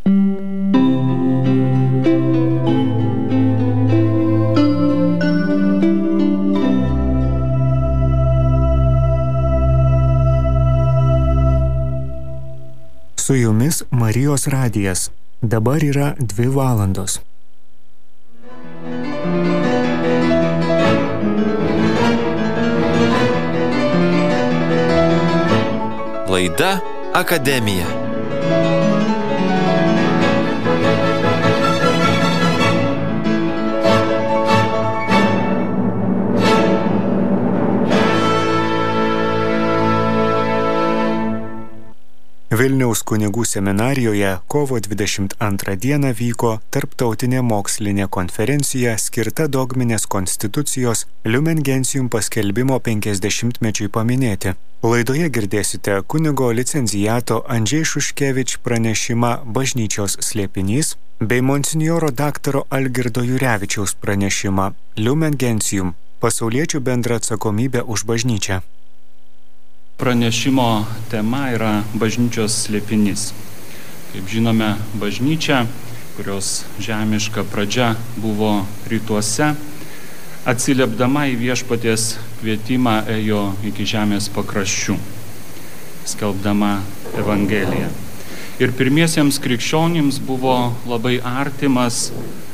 Su jumis Marijos radijas. Dabar yra 2 valandos. Laida Akademija. Vilniaus kunigų seminarijoje kovo 22 dieną vyko tarptautinė mokslinė konferencija skirta dogminės konstitucijos Lumen Gentium paskelbimo 50-mečiui paminėti. Laidoje girdėsite kunigo licenciato Andžej Šuškevič pranešimą Bažnyčios slėpinys bei monsinjoro daktaro Algirdo Jurevičiaus pranešimą Lumen Gentium – pasauliečių bendra atsakomybė už bažnyčią. Pranešimo tema yra bažnyčios slėpinys. Kaip žinome, bažnyčia, kurios žemiška pradžia buvo rytuose, atsiliepdama į viešpaties kvietimą ėjo iki žemės pakraščių, skelbdama Evangeliją. Ir pirmiesiems krikščionims buvo labai artimas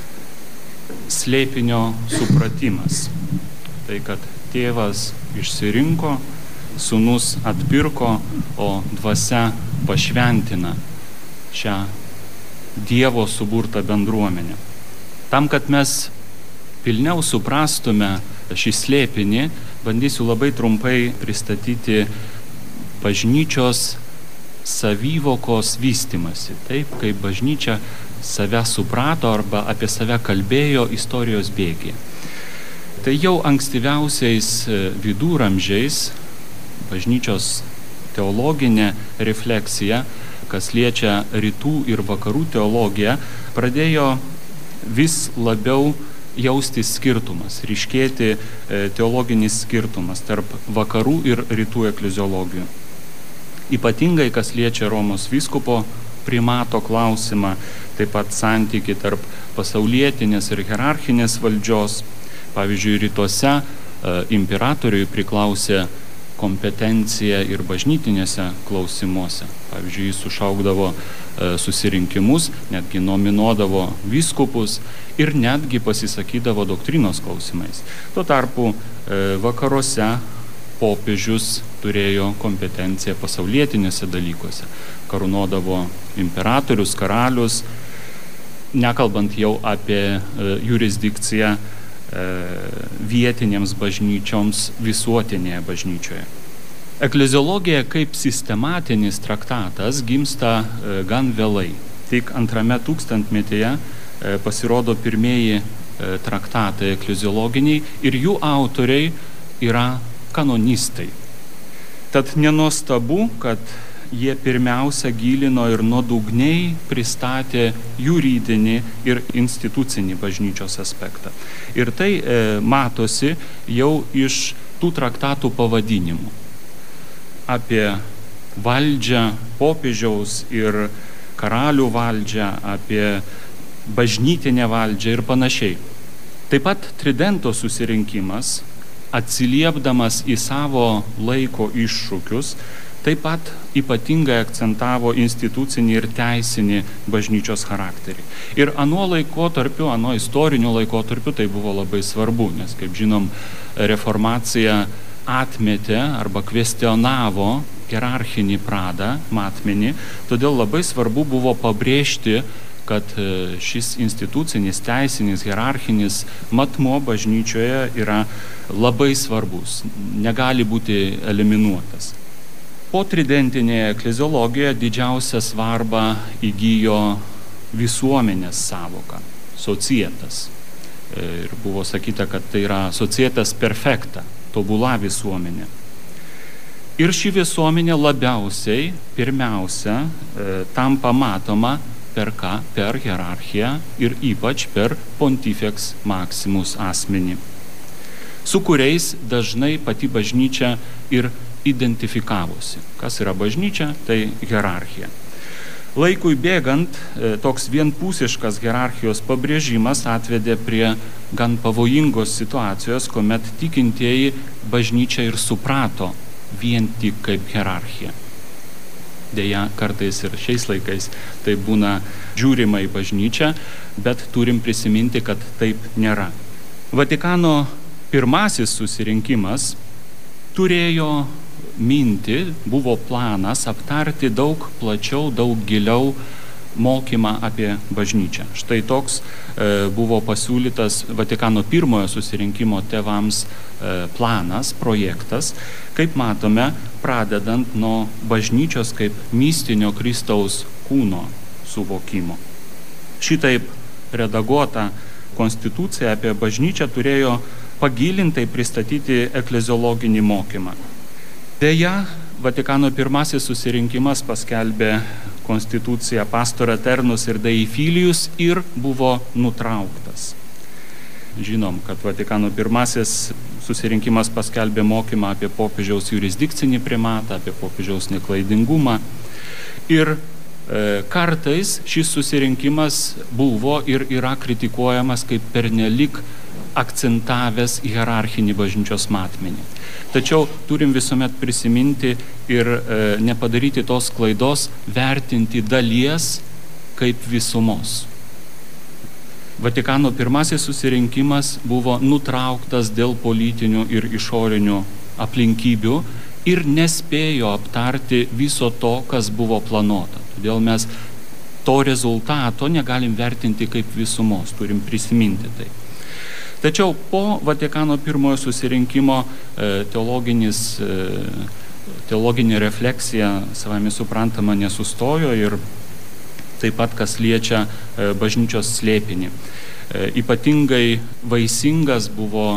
slėpinio supratimas. Tai, kad tėvas išsirinko, Sūnus atpirko, o dvasia pašventina šią Dievo suburtą bendruomenę. Tam, kad mes pilniau suprastume šį slėpinį, bandysiu labai trumpai pristatyti bažnyčios savivokos vystymasi. Taip, kaip bažnyčia save suprato arba apie save kalbėjo istorijos bėgyje. Tai jau ankstyviausiais viduramžiais bažnyčios teologinė refleksija, kas liečia rytų ir vakarų teologiją, pradėjo vis labiau jaustis skirtumas, ryškėti teologinis skirtumas tarp vakarų ir rytų ekleziologijų. Ypatingai, kas liečia Romos vyskupo primato klausimą, taip pat santyki tarp pasaulietinės ir hierarchinės valdžios. Pavyzdžiui, rytuose imperatoriui priklausė kompetencija ir bažnytinėse klausimuose. Pavyzdžiui, jis sušaukdavo susirinkimus, netgi nominuodavo vyskupus ir netgi pasisakydavo doktrinos klausimais. Tuo tarpu vakaruose popiežius turėjo kompetenciją pasaulietinėse dalykuose. Karūnuodavo imperatorius, karalius, nekalbant jau apie jurisdikciją vietinėms bažnyčioms visuotinėje bažnyčioje. Ekleziologija kaip sistematinis traktatas gimsta gan vėlai. Tik 2 tūkstantmetyje pasirodo pirmieji traktatai ekleziologiniai ir jų autoriai yra kanonistai. Tad nenuostabu, kad jie pirmiausia gilino ir nuodugniai pristatė juridinį ir institucinį bažnyčios aspektą. Ir tai matosi jau iš tų traktatų pavadinimų. Apie valdžią popiežiaus ir karalių valdžią, apie bažnytinę valdžią ir panašiai. Taip pat Tridento susirinkimas, atsiliepdamas į savo laiko iššūkius, taip pat ypatingai akcentavo institucinį ir teisinį bažnyčios charakterį. Ir anuo istoriniu laikotarpiu tai buvo labai svarbu, nes, kaip žinom, reformacija atmetė arba kvestionavo hierarchinį pradą, matmenį, todėl labai svarbu buvo pabrėžti, kad šis institucinis, teisinis, hierarchinis matmuo bažnyčioje yra labai svarbus, negali būti eliminuotas. Po tridentinėje ekleziologijoje didžiausią svarbą įgijo visuomenės savoka, societas. Ir buvo sakyta, kad tai yra societas perfekta, tobula visuomenė. Ir ši visuomenė labiausiai, pirmiausia, tampa matoma per ką? Per hierarchiją ir ypač per pontifex maximus asmenį, su kuriais dažnai pati bažnyčia ir identifikavosi. Kas yra bažnyčia? Tai hierarchija. Laikui bėgant, toks vienpusiškas hierarchijos pabrėžimas atvedė prie gan pavojingos situacijos, kuomet tikintieji bažnyčią ir suprato vien tik kaip hierarchiją. Deja, kartais ir šiais laikais tai būna žiūrima į bažnyčią, bet turim prisiminti, kad taip nėra. Vatikano pirmasis susirinkimas turėjo mintį, buvo planas aptarti daug plačiau, daug giliau mokymą apie bažnyčią. Štai toks buvo pasiūlytas Vatikano pirmojo susirinkimo tėvams planas, projektas, kaip matome, pradedant nuo bažnyčios kaip mistinio Kristaus kūno suvokimo. Šitaip redaguota konstitucija apie bažnyčią turėjo pagilintai pristatyti ekleziologinį mokymą. Deja, Vatikano pirmasis susirinkimas paskelbė konstituciją Pastor Eternus ir Dei Filius ir buvo nutrauktas. Žinom, kad Vatikano pirmasis susirinkimas paskelbė mokymą apie popiežiaus jurisdikcinį primatą, apie popiežiaus neklaidingumą. Ir kartais šis susirinkimas buvo ir yra kritikuojamas kaip pernelik akcentavęs hierarchinį bažnyčios matmenį. Tačiau turim visuomet prisiminti ir nepadaryti tos klaidos vertinti dalies kaip visumos. Vatikano pirmasis susirinkimas buvo nutrauktas dėl politinių ir išorinių aplinkybių ir nespėjo aptarti viso to, kas buvo planuota. Todėl mes to rezultato negalim vertinti kaip visumos, turim prisiminti tai. Tačiau po Vatikano pirmojo susirinkimo teologinė refleksija savami suprantama nesustojo ir taip pat kas liečia bažnyčios slėpinį. Ypatingai vaisingas buvo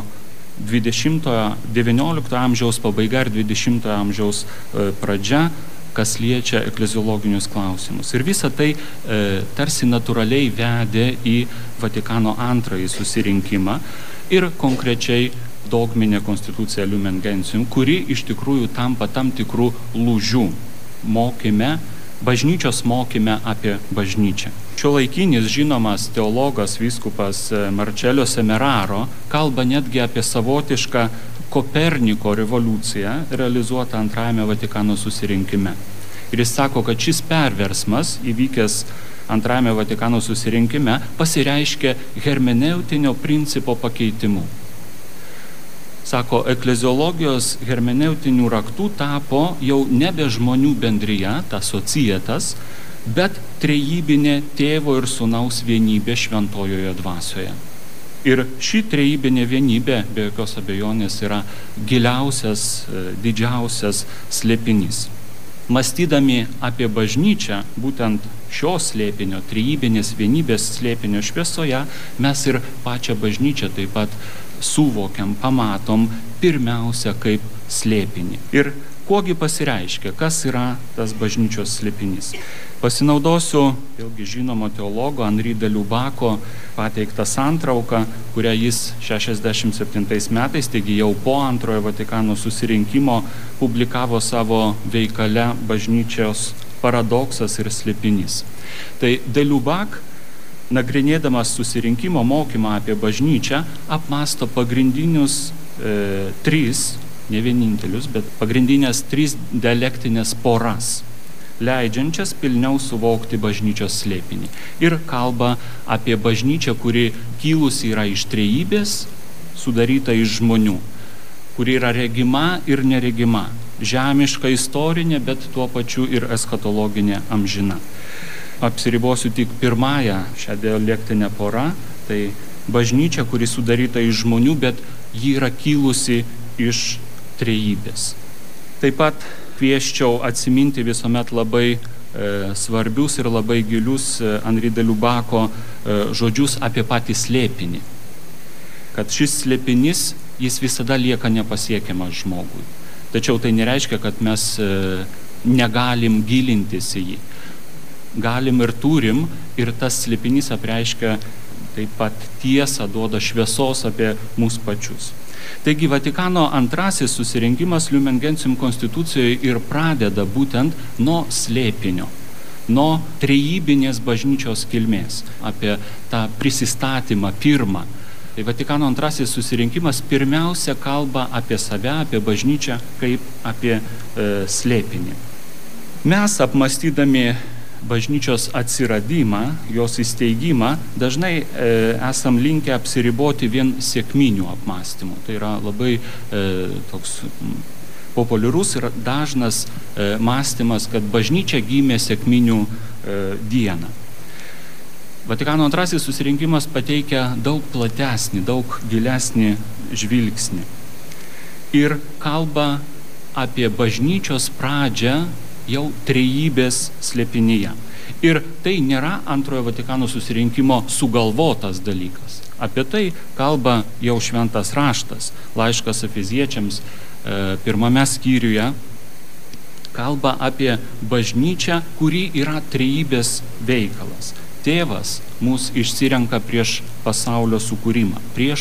19 amžiaus pabaiga ir 20 amžiaus pradžia, kas liečia ekleziologinius klausimus. Ir visa tai tarsi natūraliai vedė į Vatikano antrąjį susirinkimą ir konkrečiai dogminė konstitucija Lumen Gentium, kuri iš tikrųjų tampa tam tikrų lūžių mokyme, bažnyčios mokyme apie bažnyčią. Šiuolaikinis žinomas teologas vyskupas Marcello Semeraro kalba netgi apie savotišką Koperniko revoliuciją realizuotą antrajame Vatikano susirinkime. Ir jis sako, kad šis perversmas įvykęs antrajame Vatikano susirinkime pasireiškė hermeneutinio principo pakeitimu. Sako, ekleziologijos hermeneutinių raktų tapo jau nebe žmonių bendrija, ta societas, bet trejybinė tėvo ir sūnaus vienybė šventojoje dvasioje. Ir ši trejybinė vienybė, be jokios abejonės, yra giliausias, didžiausias slėpinys. Mąstydami apie bažnyčią, būtent šio slėpinio, trejybinės vienybės slėpinio šviesoje, mes ir pačią bažnyčią taip pat suvokiam, pamatom pirmiausia kaip slėpinį. Ir kuogi pasireiškia, kas yra tas bažnyčios slėpinys? Pasinaudosiu vėlgi žinomo teologo Henri de Lubako pateiktą santrauką, kurią jis 67 metais, taigi jau po antrojo Vatikano susirinkimo, publikavo savo veikale Bažnyčios paradoksas ir slėpinys. Tai de Lubak, nagrinėdamas susirinkimo mokymą apie bažnyčią, apmąsto pagrindinius tris, ne vienintelius, bet pagrindinės tris dialektinės poras, leidžiančias pilniau suvokti bažnyčios slėpinį. Ir kalba apie bažnyčią, kuri kilusi yra iš trejybės, sudaryta iš žmonių, kuri yra regima ir neregima, žemiška istorinė, bet tuo pačiu ir eschatologinė amžina. Apsiribosiu tik pirmąją šią dialektinę porą, tai bažnyčia, kuri sudaryta iš žmonių, bet ji yra kilusi iš trejybės. Taip pat kvieščiau atsiminti visuomet labai svarbius ir labai gilius Henri de Lubako žodžius apie patį slėpinį. Kad šis slėpinys, jis visada lieka nepasiekiamas žmogui. Tačiau tai nereiškia, kad mes negalim gilintis į jį. Galim ir turim, ir tas slėpinys apreiškia taip pat tiesą, duoda šviesos apie mus pačius. Taigi Vatikano antrasis susirinkimas Lumen Gentium konstitucijoje ir pradeda būtent nuo slėpinio, nuo trejybinės bažnyčios kilmės, apie tą prisistatymą pirmą. Tai Vatikano antrasis susirinkimas pirmiausia kalba apie save, apie bažnyčią kaip apie slėpinį. Mes apmąstydami bažnyčios atsiradimą, jos įsteigimą, dažnai esam linkę apsiriboti vien sekminių apmąstymų. Tai yra labai toks populiarus ir dažnas mąstymas, kad bažnyčia gimė sekminių dieną. Vatikano antrasis susirinkimas pateikia daug platesnį, daug gilesnį žvilgsnį ir kalba apie bažnyčios pradžią jau trejybės slėpinyje. Ir tai nėra antrojo Vatikano susirinkimo sugalvotas dalykas. Apie tai kalba jau šventas raštas, laiškas Efeziečiams pirmame skyriuje, kalba apie bažnyčią, kuri yra trejybės veikalas. Tėvas mus išsirenka prieš pasaulio sukūrimą,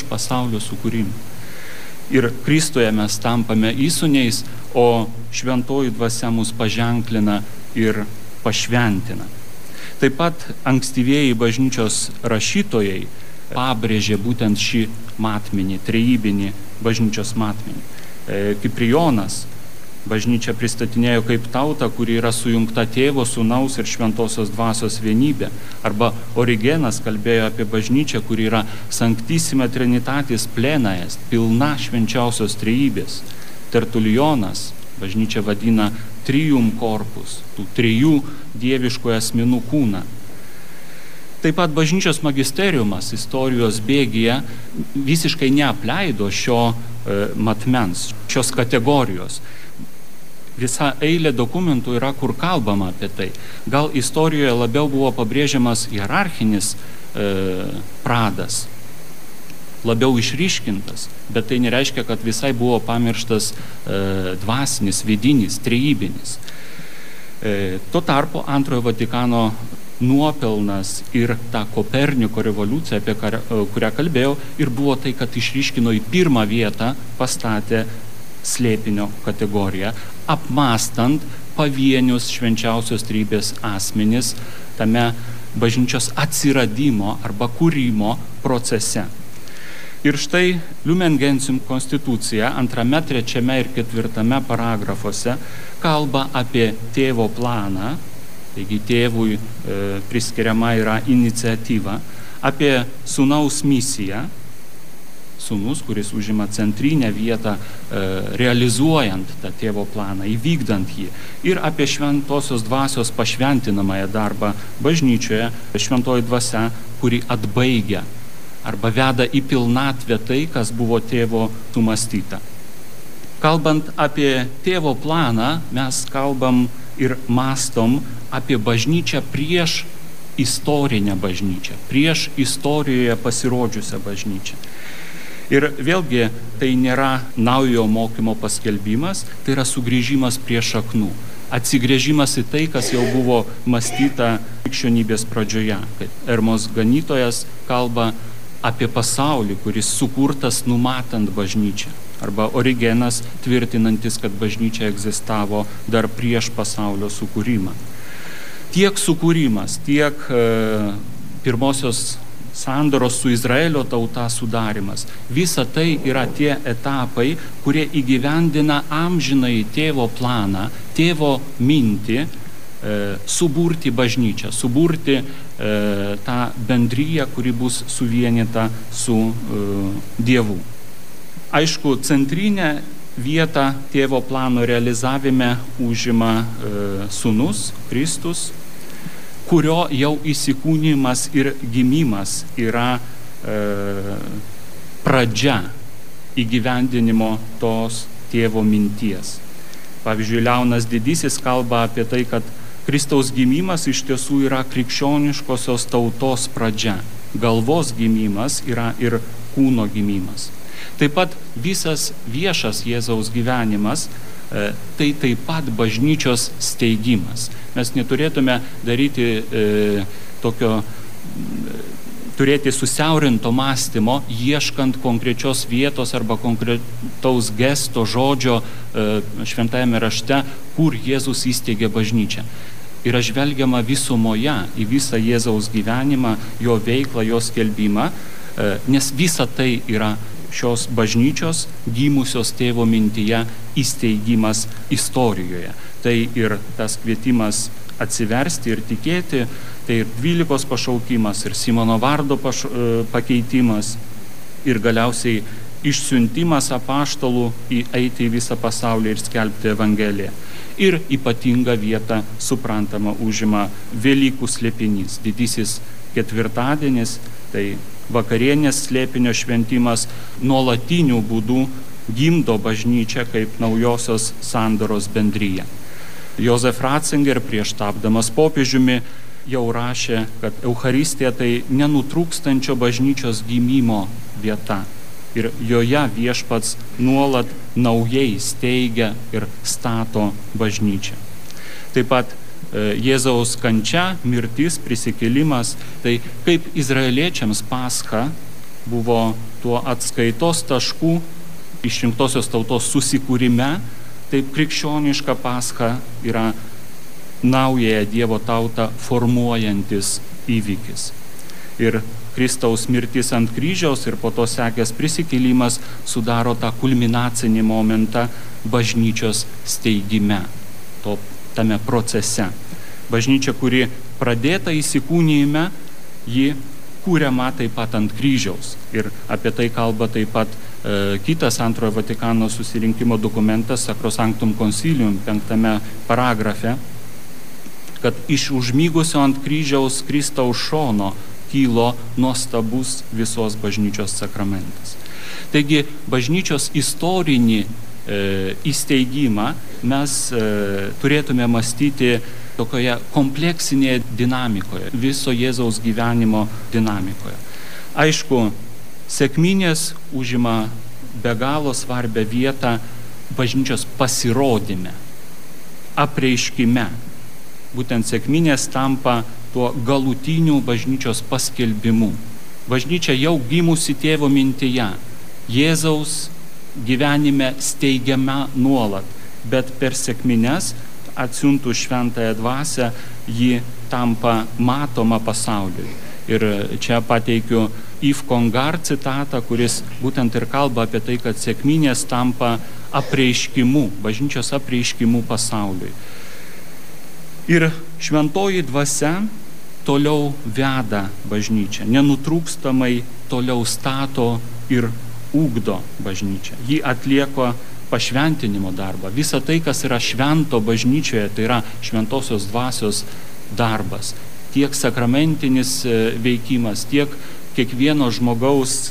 Ir Kristuje mes tampame įsūniais, o šventoji dvasia mus paženklina ir pašventina. Taip pat ankstyvieji bažnyčios rašytojai pabrėžė būtent šį matmenį, trejybinį bažnyčios matmenį. Kiprijonas bažnyčią pristatinėjo kaip tautą, kuri yra sujungta Tėvo, Sūnaus ir Šventosios dvasios vienybė. Arba Origenas kalbėjo apie bažnyčią, kuri yra Sanctissima Trinitatis plena est, pilna švenčiausios trejybės. Tertulijonas bažnyčią vadina trium corpus, tų trijų dieviškų asmenų kūną. Taip pat bažnyčios magisteriumas istorijos bėgyje visiškai neapleido šio matmens, šios kategorijos. Visa eilė dokumentų yra, kur kalbama apie tai. Gal istorijoje labiau buvo pabrėžiamas hierarchinis pradas, labiau išryškintas, bet tai nereiškia, kad visai buvo pamirštas dvasinis, vidinis, trejybinis. Tuo tarpu antrojo Vatikano nuopelnas ir ta Koperniko revoliucija, apie kurią kalbėjau, ir buvo tai, kad išryškino į pirmą vietą, pastatė slėpinio kategoriją, apmąstant pavienius švenčiausios trejybės asmenis tame bažnyčios atsiradimo arba kūrimo procese. Ir štai Lumen Gentium konstitucija 2, 3 ir 4 paragrafuose kalba apie tėvo planą, taigi tėvui priskiriama yra iniciatyva, apie sūnaus misiją, sūnus, kuris užima centrinę vietą realizuojant tą tėvo planą, įvykdant jį, ir apie šventosios dvasios pašventinamąją darbą bažnyčioje, šventoji dvasia, kuri atbaigia arba veda į pilnatvę tai, kas buvo tėvo sumąstyta. Kalbant apie tėvo planą, mes kalbam ir mąstom apie bažnyčią prieš istorinę bažnyčią, prieš istorijoje pasirodžiusią bažnyčią. Ir vėlgi tai nėra naujo mokymo paskelbimas, tai yra sugrįžimas prie šaknų, atsigrėžimas į tai, kas jau buvo mąstyta krikščionybės pradžioje. Ermos ganytojas kalba apie pasaulį, kuris sukurtas numatant bažnyčią, arba Origenas tvirtinantis, kad bažnyčia egzistavo dar prieš pasaulio sukūrimą. Tiek sukūrimas, tiek pirmosios sandoros su Izraelio tauta sudarimas. Visa tai yra tie etapai, kurie įgyvendina amžinai tėvo planą, tėvo mintį suburti bažnyčią, suburti tą bendriją, kuri bus suvienyta su Dievu. Aišku, centrinę vietą tėvo plano realizavime užima sūnus, Kristus, kurio jau įsikūnimas ir gimimas yra pradžia įgyvendinimo tos tėvo minties. Pavyzdžiui, Leonas Didysis kalba apie tai, kad Kristaus gimimas iš tiesų yra krikščioniškosios tautos pradžia. Galvos gimimas yra ir kūno gimimas. Taip pat visas viešas Jėzaus gyvenimas tai taip pat bažnyčios steigimas. Mes neturėtume turėti susiaurinto mąstymo, ieškant konkrečios vietos arba konkretaus gesto žodžio šventajame rašte, kur Jėzus įsteigė bažnyčią. yra žvelgiama visumoje į visą Jėzaus gyvenimą, jo veiklą, jo skelbimą, nes visa tai yra šios bažnyčios gimusios tėvo mintyje įsteigimas istorijoje. Tai ir tas kvietimas atsiversti ir tikėti, tai ir 12 pašaukimas, ir Simono vardo pakeitimas, ir galiausiai išsiuntimas apaštalų eiti į visą pasaulį ir skelbti Evangeliją. Ir ypatingą vietą suprantama užima Velykų slėpinys, didysis ketvirtadienis, tai vakarienės slėpinio šventimas nuolatiniu būdu gimdo bažnyčią kaip naujosios sandoros bendryje. Josef Ratzinger prieš tapdamas popiežiumi jau rašė, kad Eucharistija tai nenutrūkstančio bažnyčios gimimo vieta. Ir joje viešpats nuolat naujai steigia ir stato bažnyčią. Taip pat Jėzaus kančia, mirtis, prisikėlimas, tai kaip izraeliečiams Pascha buvo tuo atskaitos taškų išrinktosios tautos susikūrime, taip krikščioniška Pascha yra naująją Dievo tautą formuojantis įvykis. Ir Kristaus mirtis ant kryžiaus ir po to sekęs prisikėlimas sudaro tą kulminacinį momentą bažnyčios steigime, tame procese. Bažnyčia, kuri pradėta įsikūnijime, ji kūriama taip pat ant kryžiaus. Ir apie tai kalba taip pat kitas Antrojo Vatikano susirinkimo dokumentas Sacrosanctum Concilium 5 paragrafe, kad iš užmygusio ant kryžiaus Kristaus šono kylo nuostabus visos bažnyčios sakramentas. Taigi bažnyčios istorinį įsteigimą mes turėtume mąstyti tokioje kompleksinėje dinamikoje, viso Jėzaus gyvenimo dinamikoje. Aišku, sekminės užima be galo svarbią vietą bažnyčios pasirodyme, apreiškime. Būtent sekminės tampa tuo galutiniu bažnyčios paskelbimu. Bažnyčia jau gimusi tėvo mintyje, Jėzaus gyvenime steigiama nuolat, bet per sekmines atsiuntų šventąją dvasią ji tampa matoma pasauliui. Ir čia pateikiu Yves Congar citatą, kuris būtent ir kalba apie tai, kad sekminės tampa apreiškimu, bažnyčios apreiškimu pasauliui. Ir šventoji dvasia toliau veda bažnyčią, nenutrūkstamai toliau stato ir ugdo bažnyčią. Ji atlieka pašventinimo darbą. Visa tai, kas yra švento bažnyčioje, tai yra šventosios dvasios darbas. Tiek sakramentinis veikimas, tiek kiekvieno žmogaus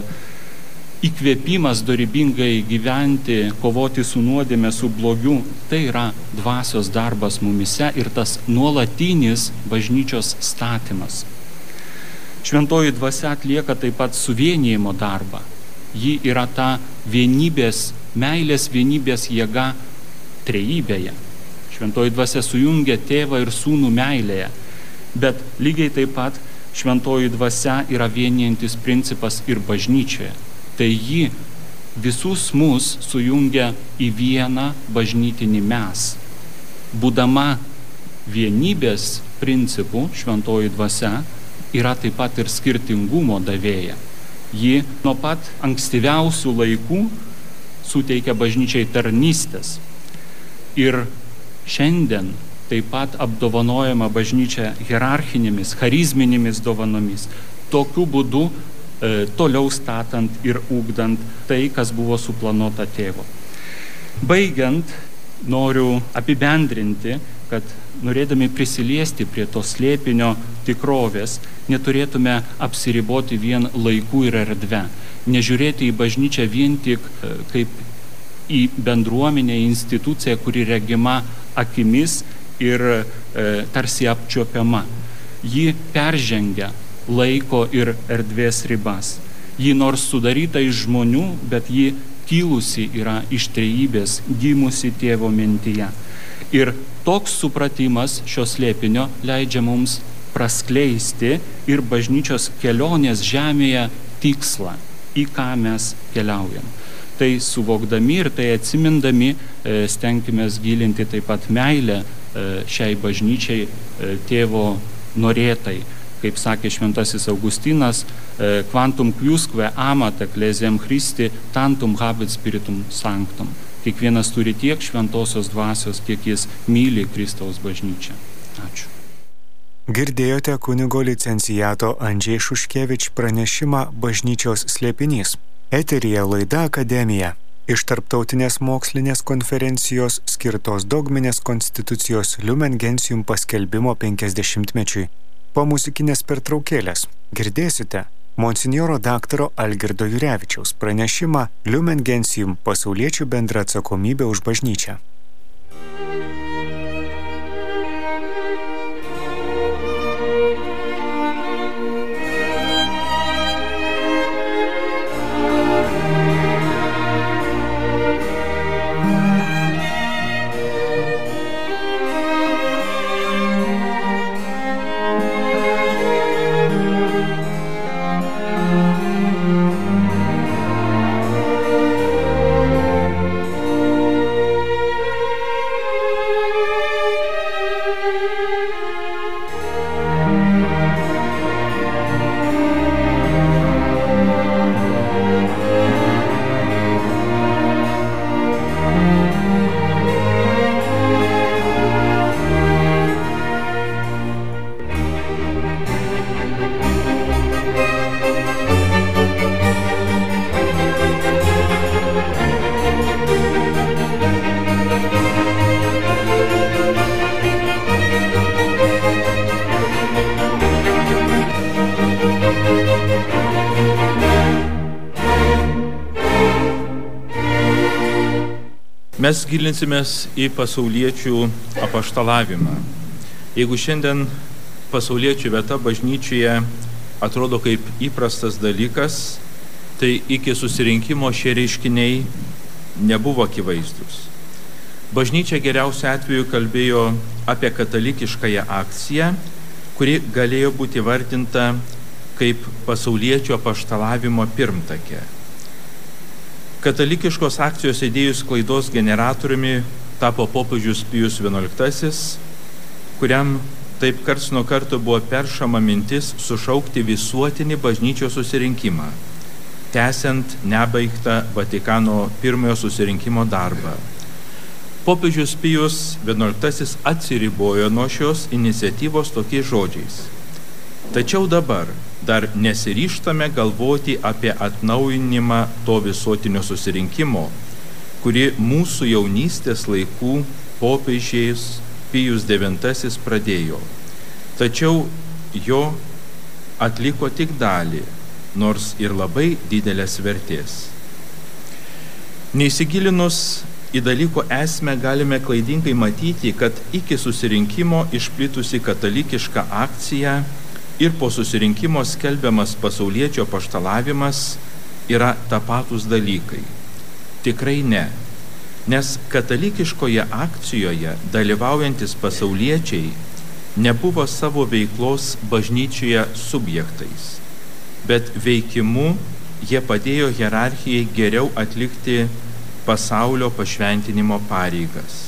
įkvėpimas dorybingai gyventi, kovoti su nuodėme, su blogiu, tai yra dvasios darbas mumise ir tas nuolatinis bažnyčios statymas. Šventoji dvasia atlieka taip pat suvienijimo darbą. Ji yra ta vienybės, meilės vienybės jėga trejybėje. Šventoji dvasia sujungia tėvą ir sūnų meilėje, bet lygiai taip pat šventoji dvasia yra vienijantis principas ir bažnyčioje. Tai ji visus mus sujungia į vieną bažnytinį mes. Būdama vienybės principų, šventoji dvasia yra taip pat ir skirtingumo davėja. Ji nuo pat ankstyviausių laikų suteikia bažnyčiai tarnystės. Ir šiandien taip pat apdovanojama bažnyčia hierarchinėmis, charizminėmis dovanomis. Tokiu būdu toliau statant ir ugdant tai, kas buvo suplanuota tėvo. Baigiant, noriu apibendrinti, kad norėdami prisiliesti prie to slėpinio tikrovės, neturėtume apsiriboti vien laiku ir erdve, nežiūrėti į bažnyčią vien tik kaip į bendruomenę, instituciją, kuri regima akimis ir tarsi apčiuopiama. Ji peržengia laiko ir erdvės ribas. Ji nors sudaryta iš žmonių, bet ji kilusi yra iš trejybės, gimusi tėvo mintyje. Ir toks supratimas šio slėpinio leidžia mums praskleisti ir bažnyčios kelionės žemėje tikslą, į ką mes keliaujam. Tai suvokdami ir tai atsimindami stenkimės gilinti taip pat meilę šiai bažnyčiai tėvo norėtai. Kaip sakė šventasis Augustinas, quantum quisque amat ecclesiam Christi, tantum habet spiritum sanctum. Kiekvienas turi tiek šventosios dvasios, kiek jis myli Kristaus bažnyčią. Ačiū. Girdėjote kunigo licenciato Andžej Šuškevič pranešimą Bažnyčios slėpinys. Eteryje laida Akademija. Iš tarptautinės mokslinės konferencijos skirtos dogminės konstitucijos Lumen Gentium paskelbimo 50-mečiui. Po muzikinės pertraukėlės girdėsite monsinjoro daktaro Algirdo Jurevičiaus pranešimą Lumen Gentium pasauliečių bendra atsakomybė už bažnyčią. Mes gilinsimės į pasauliečių apaštalavimą. Jeigu šiandien pasauliečių vieta bažnyčioje atrodo kaip įprastas dalykas, tai iki susirinkimo šie reiškiniai nebuvo akivaizdus. Bažnyčia geriausiu atveju kalbėjo apie katalikiškąją akciją, kuri galėjo būti vardinta kaip pasauliečių apaštalavimo pirmtakė. Katalikiškos akcijos idėjų sklaidos generatoriumi tapo popiežius Pijus XI, kuriam taip karts nuo karto buvo peršama mintis sušaukti visuotinį bažnyčios susirinkimą, tęsiant nebaigtą Vatikano pirmojo susirinkimo darbą. Popiežius Pijus XI atsiribojo nuo šios iniciatyvos tokiais žodžiais. Tačiau dabar dar nesiryžtame galvoti apie atnaujinimą to visuotinio susirinkimo, kuri mūsų jaunystės laikų popiežiais Pijus IX pradėjo. Tačiau jo atliko tik dalį, nors ir labai didelės vertės. Neįsigilinus į dalyko esmę galime klaidingai matyti, kad iki susirinkimo išplitusi katalikiška akcija ir po susirinkimo skelbiamas pasauliečių apaštalavimas yra tapatus dalykai. Tikrai ne, nes katalikiškoje akcijoje dalyvaujantis pasauliečiai nebuvo savo veiklos bažnyčioje subjektais, bet veikimu jie padėjo hierarchijai geriau atlikti pasaulio pašventinimo pareigas.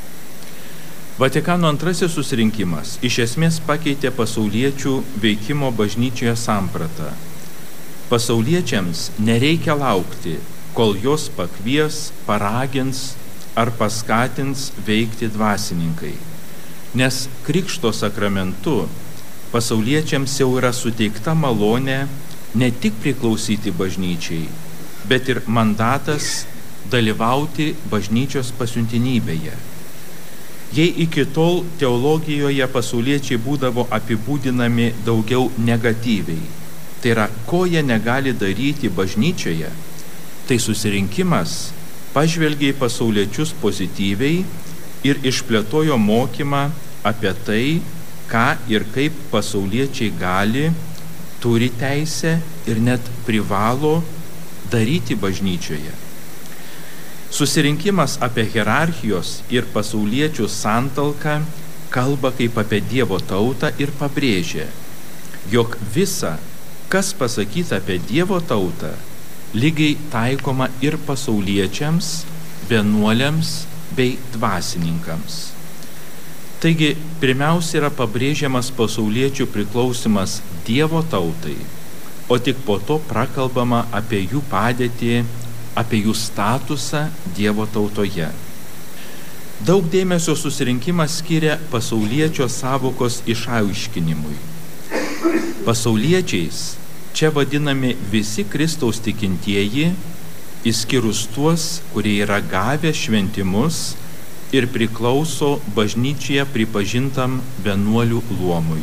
Vatikano antrasis susirinkimas iš esmės pakeitė pasauliečių veikimo bažnyčioje sampratą. Pasauliečiams nereikia laukti, kol jos pakvies, paragins ar paskatins veikti dvasininkai, nes krikšto sakramentu pasauliečiams jau yra suteikta malonė ne tik priklausyti bažnyčiai, bet ir mandatas dalyvauti bažnyčios pasiuntinybėje. Jei iki tol teologijoje pasauliečiai būdavo apibūdinami daugiau negatyviai, tai yra, ko jie negali daryti bažnyčioje, tai susirinkimas pažvelgė į pasauliečius pozityviai ir išplėtojo mokymą apie tai, ką ir kaip pasauliečiai gali, turi teisę ir net privalo daryti bažnyčioje. Susirinkimas apie hierarchijos ir pasauliečių santalką kalba kaip apie Dievo tautą ir pabrėžia, jog visa, kas pasakyta apie Dievo tautą, lygiai taikoma ir pasauliečiams, vienuoliams bei dvasininkams. Taigi, pirmiausia yra pabrėžiamas pasauliečių priklausimas Dievo tautai, o tik po to prakalbama apie jų padėtį, apie jų statusą Dievo tautoje. Daug dėmesio susirinkimas skiria pasauliečio savokos išaiškinimui. Pasauliečiais čia vadinami visi Kristaus tikintieji, išskyrus tuos, kurie yra gavę šventimus ir priklauso bažnyčioje pripažintam vienuolių luomui.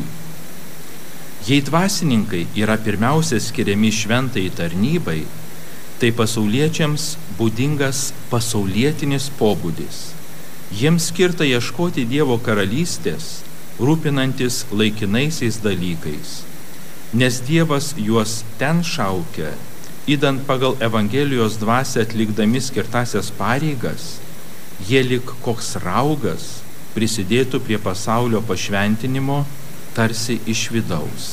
Jei dvasininkai yra pirmiausia skiriami šventai tarnybai, tai pasauliečiams būdingas pasaulietinis pobūdis. Jiems skirta ieškoti Dievo karalystės, rūpinantis laikinaisiais dalykais, nes Dievas juos ten šaukia, įdant pagal Evangelijos dvasią atlikdami skirtasias pareigas, jie lyg koks raugas prisidėtų prie pasaulio pašventinimo tarsi iš vidaus.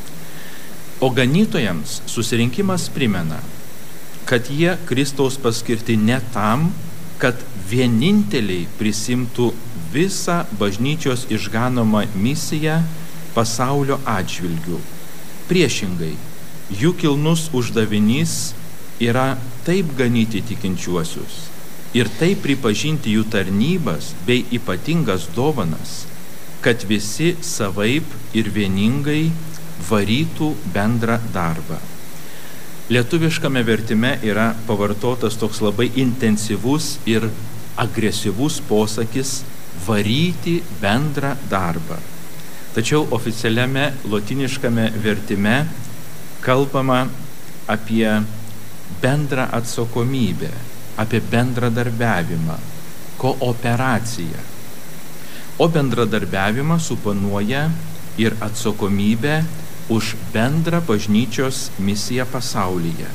O ganytojams susirinkimas primena, kad jie Kristaus paskirti ne tam, kad vieninteliai prisimtų visą bažnyčios išganomą misiją pasaulio atžvilgių. Priešingai, jų kilnus uždavinys yra taip ganyti tikinčiuosius ir taip pripažinti jų tarnybas bei ypatingas dovanas, kad visi savaip ir vieningai varytų bendrą darbą. Lietuviškame vertime yra pavartotas toks labai intensyvus ir agresyvus posakis varyti bendrą darbą. Tačiau oficialiame lotiniškame vertime kalbama apie bendrą atsakomybę, apie bendradarbiavimą, kooperaciją. O bendradarbiavimą suponuoja ir atsakomybę už bendrą bažnyčios misiją pasaulyje.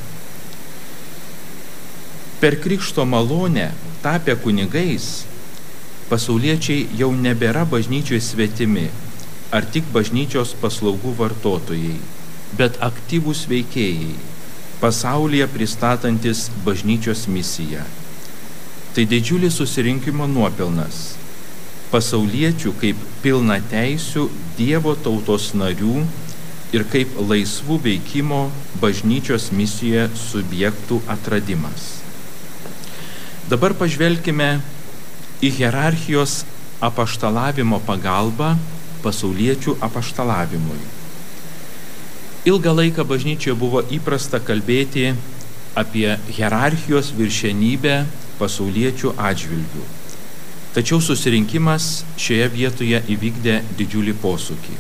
Per krikšto malonę tapę kunigais, pasauliečiai jau nebėra bažnyčiai svetimi ar tik bažnyčios paslaugų vartotojai, bet aktyvūs veikėjai, pasaulyje pristatantis bažnyčios misiją. Tai didžiulis susirinkimo nuopelnas. Pasauliečių kaip pilnateisių Dievo tautos narių ir kaip laisvų veikimo bažnyčios misijoje subjektų atradimas. Dabar pažvelkime į hierarchijos apaštalavimo pagalbą pasauliečių apaštalavimui. Ilgą laiką bažnyčioje buvo įprasta kalbėti apie hierarchijos viršenybę pasauliečių atžvilgių. Tačiau susirinkimas šioje vietoje įvykdė didžiulį posūkį.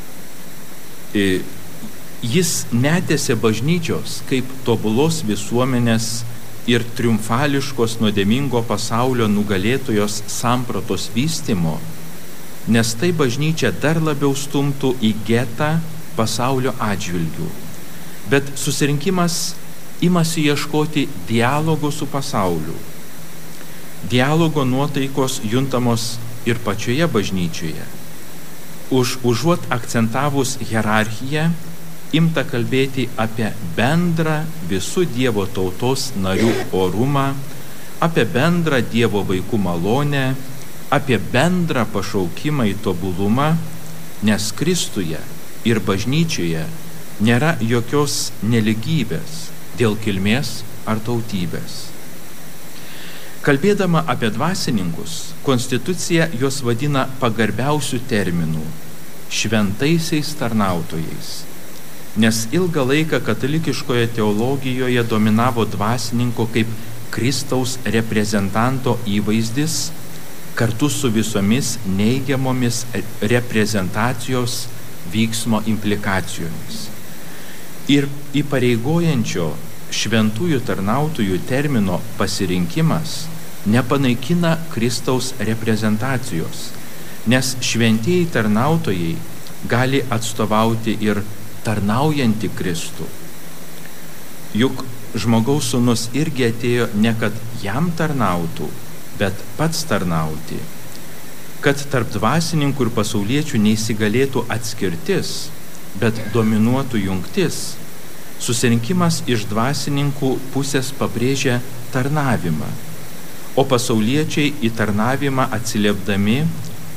Jis netęsė bažnyčios kaip tobulos visuomenės ir triumfališkos nuodėmingo pasaulio nugalėtojos sampratos vystymo, nes tai bažnyčia dar labiau stumtų į getą pasaulio atžvilgių. Bet susirinkimas imasi ieškoti dialogo su pasauliu. Dialogo nuotaikos juntamos ir pačioje bažnyčioje. Užuot akcentavus hierarchiją, imta kalbėti apie bendrą visų Dievo tautos narių orumą, apie bendrą Dievo vaikų malonę, apie bendrą pašaukimą į tobulumą, nes Kristuje ir bažnyčioje nėra jokios neligybės dėl kilmės ar tautybės. Kalbėdama apie dvasininkus, konstitucija juos vadina pagarbiausių terminų – šventaisiais tarnautojais, nes ilgą laiką katalikiškoje teologijoje dominavo dvasininko kaip Kristaus reprezentanto įvaizdis kartu su visomis neigiamomis reprezentacijos vyksmo implikacijomis. Ir įpareigojančio šventųjų tarnautojų termino pasirinkimas nepanaikina Kristaus reprezentacijos, nes šventieji tarnautojai gali atstovauti ir tarnaujantį Kristų. Juk žmogaus sūnus irgi atėjo ne kad jam tarnautų, bet pats tarnauti, kad tarp dvasininkų ir pasauliečių neįsigalėtų atskirtis, bet dominuotų jungtis. Susirinkimas iš dvasininkų pusės pabrėžia tarnavimą, o pasauliečiai į tarnavimą atsiliepdami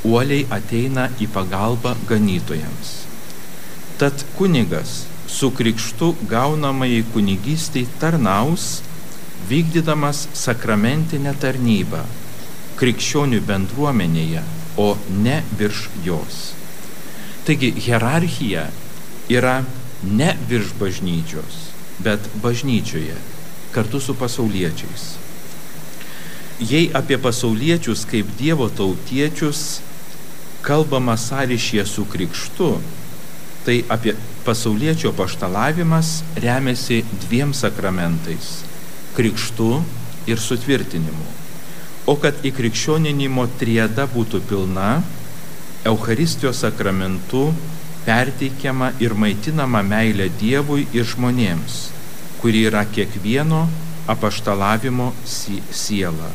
uoliai ateina į pagalbą ganytojams. Tad kunigas su krikštu gaunamai kunigystei tarnaus, vykdydamas sakramentinę tarnybą krikščionių bendruomenėje, o ne virš jos. Taigi hierarchija yra ne virš bažnyčios, bet bažnyčioje, kartu su pasauliečiais. Jei apie pasauliečius kaip Dievo tautiečius kalbama sąryšyje su krikštu, tai apie pasauliečio apaštalavimas remiasi dviem sakramentais – krikštu ir sutvirtinimu. O kad įkrikščioninimo triada būtų pilna, Eucharistijos sakramentu perteikiama ir maitinama meilė Dievui ir žmonėms, kuri yra kiekvieno apaštalavimo siela.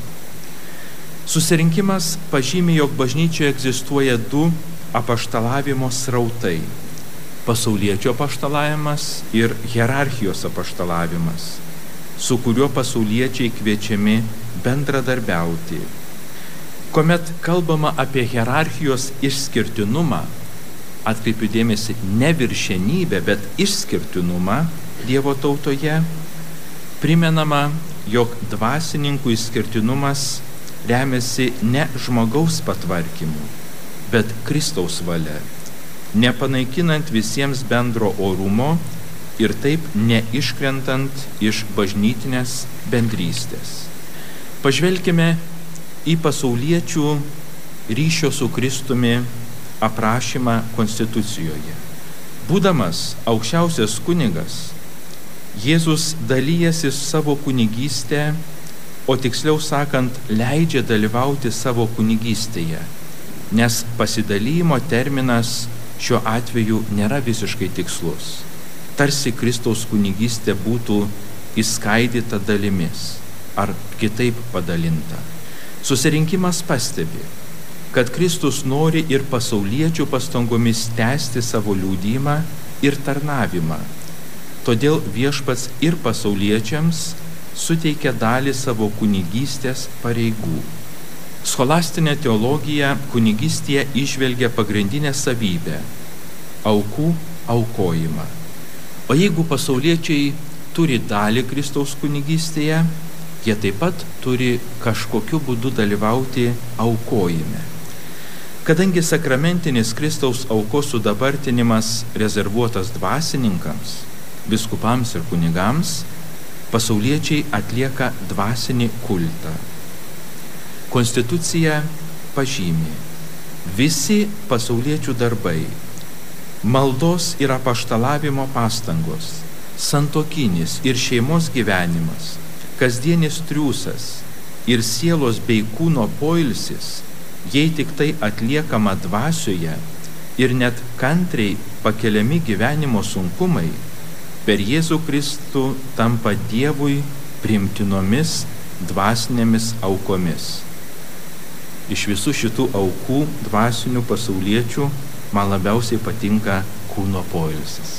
Susirinkimas pažymi, jog bažnyčioje egzistuoja du apaštalavimo srautai – pasauliečio apaštalavimas ir hierarchijos apaštalavimas, su kuriuo pasauliečiai kviečiami bendradarbiauti. Kuomet kalbama apie hierarchijos išskirtinumą, atkreipiu dėmesį ne viršenybę, bet išskirtinumą Dievo tautoje, primenama, jog dvasininkų išskirtinumas remiasi ne žmogaus patvarkymu, bet Kristaus valia, nepanaikinant visiems bendro orumo ir taip neiškrentant iš bažnytinės bendrystės. Pažvelkime į pasauliečių ryšio su Kristumi aprašymą konstitucijoje. Būdamas aukščiausias kunigas, Jėzus dalyjasi savo kunigystę, o tiksliau sakant, leidžia dalyvauti savo kunigystėje, nes pasidalymo terminas šiuo atveju nėra visiškai tikslus. Tarsi Kristaus kunigystė būtų išskaidyta dalimis ar kitaip padalinta. Susirinkimas pastebi, kad Kristus nori ir pasauliečių pastangomis tęsti savo liudijimą ir tarnavimą. Todėl viešpats ir pasauliečiams suteikia dalį savo kunigystės pareigų. Scholastinė teologija kunigystėje įžvelgia pagrindinę savybę – aukų aukojimą. O jeigu pasauliečiai turi dalį Kristaus kunigystėje, jie taip pat turi kažkokiu būdu dalyvauti aukojime. Kadangi sakramentinis Kristaus aukos sudabartinimas rezervuotas dvasininkams, biskupams ir kunigams, pasauliečiai atlieka dvasinį kultą. Konstitucija pažymi: visi pasauliečių darbai, maldos ir apaštalavimo pastangos, santuokinis ir šeimos gyvenimas, kasdienis triūsas ir sielos bei kūno poilsis, jei tik tai atliekama dvasioje ir net kantriai pakeliami gyvenimo sunkumai, per Jėzų Kristų tampa Dievui priimtinomis dvasinėmis aukomis. Iš visų šitų aukų dvasinių pasauliečių man labiausiai patinka kūno poilsis.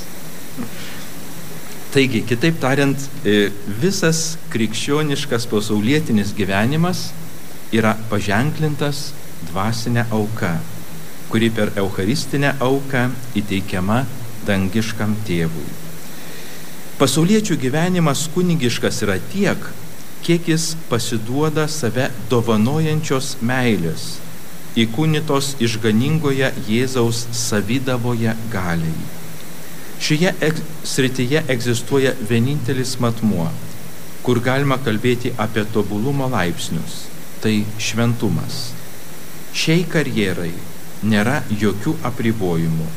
Taigi, kitaip tariant, visas krikščioniškas pasaulietinis gyvenimas yra paženklintas dvasinė auka, kuri per eucharistinę auką įteikiama dangiškam tėvui. Pasauliečių gyvenimas kunigiškas yra tiek, kiek jis pasiduoda save dovanojančios meilės, įkūnytos išganingoje Jėzaus savydavoje galiai. Šioje srityje egzistuoja vienintelis matmuo, kur galima kalbėti apie tobulumo laipsnius, tai šventumas. Šiai karjerai nėra jokių apribojimų.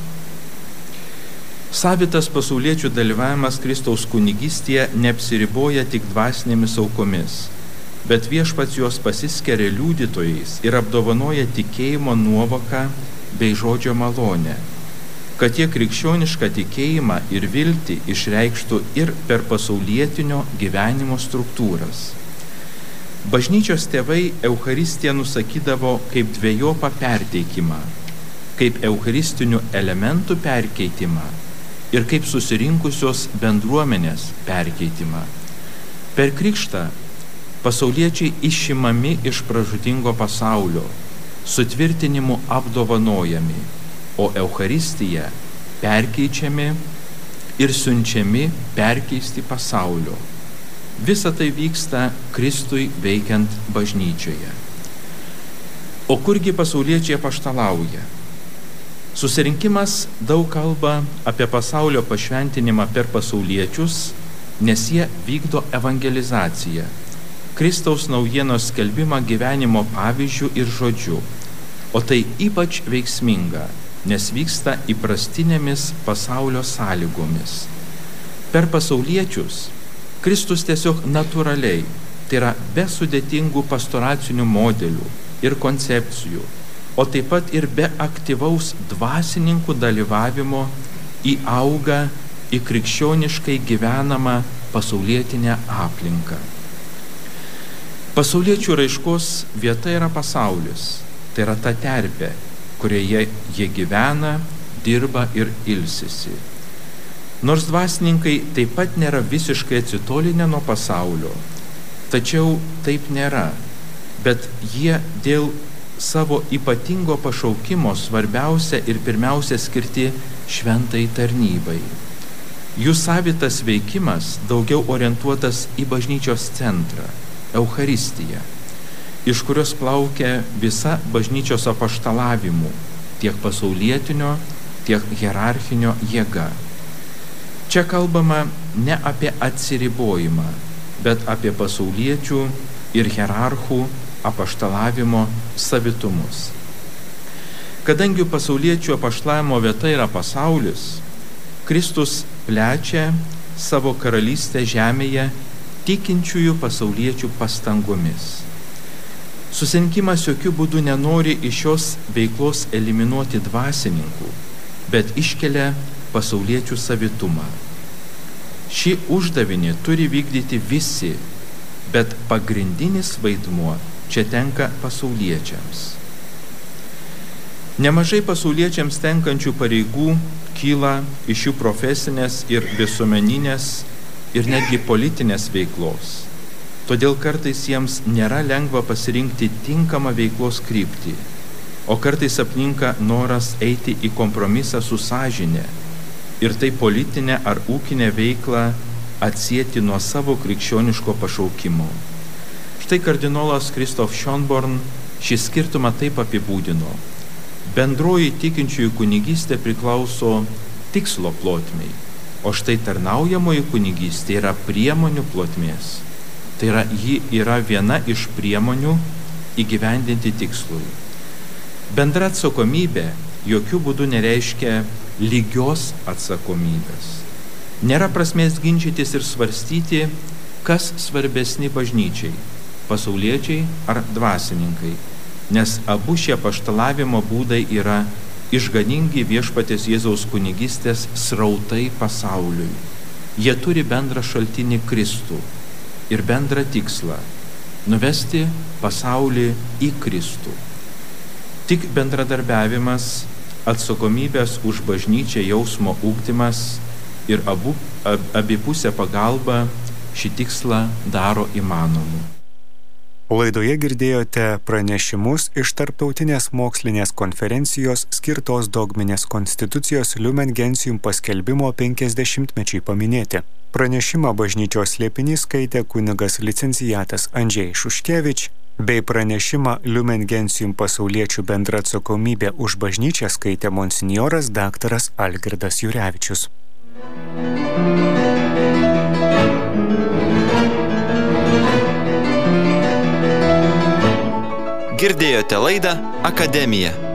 Savitas pasauliečių dalyvavimas Kristaus kunigystėje neapsiriboja tik dvasinėmis aukomis, bet viešpats juos pasiskeria liudytojais ir apdovanoja tikėjimo nuovoką bei žodžio malonę, kad jie krikščionišką tikėjimą ir viltį išreikštų ir per pasaulietinio gyvenimo struktūras. Bažnyčios tėvai Eucharistiją nusakydavo kaip dvejopą perteikimą, kaip eucharistinių elementų perkeitimą ir kaip susirinkusios bendruomenės perkeitimą. Per krikštą pasauliečiai išimami iš pražūtingo pasaulio sutvirtinimu apdovanojami, o Eucharistija perkeičiami ir siunčiami perkeisti pasaulio. Visa tai vyksta Kristui veikiant bažnyčioje. O kurgi pasauliečiai apaštalauja? Susirinkimas daug kalba apie pasaulio pašventinimą per pasauliečius, nes jie vykdo evangelizaciją, Kristaus naujienos skelbimą gyvenimo pavyzdžių ir žodžių. O tai ypač veiksminga, nes vyksta įprastinėmis pasaulio sąlygomis. Per pasauliečius Kristus tiesiog natūraliai, tai yra be sudėtingų pastoracinių modelių ir koncepcijų, o taip pat ir be aktyvaus dvasininkų dalyvavimo įauga į krikščioniškai gyvenamą pasaulietinę aplinką. Pasauliečių raiškos vieta yra pasaulis, tai yra ta terpė, kurioje jie gyvena, dirba ir ilsisi. Nors dvasininkai taip pat nėra visiškai atsitolinę nuo pasaulio, tačiau taip nėra, bet jie dėl savo ypatingo pašaukimo svarbiausia ir pirmiausia skirti šventai tarnybai. Jų savitas veikimas daugiau orientuotas į bažnyčios centrą, Eucharistiją, iš kurios plaukia visa bažnyčios apaštalavimų, tiek pasaulietinio, tiek hierarchinio jėga. Čia kalbama ne apie atsiribojimą, bet apie pasauliečių ir hierarchų apaštalavimo savitumus. Kadangi pasauliečių apaštalavimo vieta yra pasaulis, Kristus plečia savo karalystę žemėje tikinčiųjų pasauliečių pastangomis. Susirinkimas jokių būdų nenori iš šios veiklos eliminuoti dvasininkų, bet iškelia pasauliečių savitumą. Šį uždavinį turi vykdyti visi, bet pagrindinis vaidmuo čia tenka pasauliečiams. Nemažai pasauliečiams tenkančių pareigų kyla iš jų profesinės ir visuomeninės ir netgi politinės veiklos. Todėl kartais jiems nėra lengva pasirinkti tinkamą veiklos kryptį, o kartais apninka noras eiti į kompromisą su sąžine ir tai politinę ar ūkinę veiklą atsieti nuo savo krikščioniško pašaukimo. Štai kardinolas Christoph Schönborn šį skirtumą taip apibūdino. Bendroji tikinčiųjų kunigystė priklauso tikslo plotmei, o štai tarnaujamoji kunigystė yra priemonių plotmės. Tai yra, ji yra viena iš priemonių įgyvendinti tikslui. Bendra atsakomybė jokių būdų nereiškia lygios atsakomybės. Nėra prasmės ginčytis ir svarstyti, kas svarbesni bažnyčiai – pasauliečiai ar dvasininkai, nes abu šie apaštalavimo būdai yra išganingi viešpaties Jėzaus kunigystės srautai pasauliui. Jie turi bendrą šaltinį Kristų ir bendrą tikslą – nuvesti pasaulį į Kristų. Tik bendradarbiavimas, atsakomybės už bažnyčią jausmo ugdymas ir abipusė pagalba šį tikslą daro įmanomu. Laidoje girdėjote pranešimus iš Tarptautinės mokslinės konferencijos skirtos dogminės konstitucijos Lumen Gentium paskelbimo 50-mečiai paminėti. Pranešimą bažnyčios slėpinys skaitė kunigas licencijatas Andžej Šuškevič, bei pranešimą Lumen Gentium pasauliečių bendra atsakomybė už bažnyčią skaitė monsinjoras daktaras Algirdas Jurevičius. Girdėjote laidą Akademija.